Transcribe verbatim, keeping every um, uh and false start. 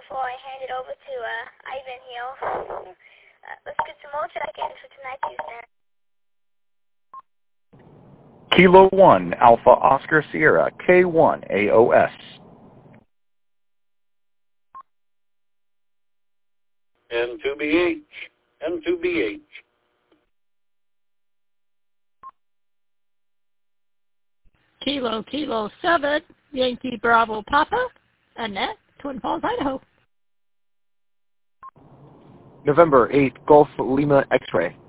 before I hand it over to uh, Ivan here. Uh, let's get some more check-ins for tonight's news now. Kilo one, Alpha Oscar Sierra, K one A O S. N two B H, N two B H. Kilo Kilo seven, Yankee Bravo Papa, Annette, Twin Falls, Idaho. November eighth, Golf Lima X-Ray.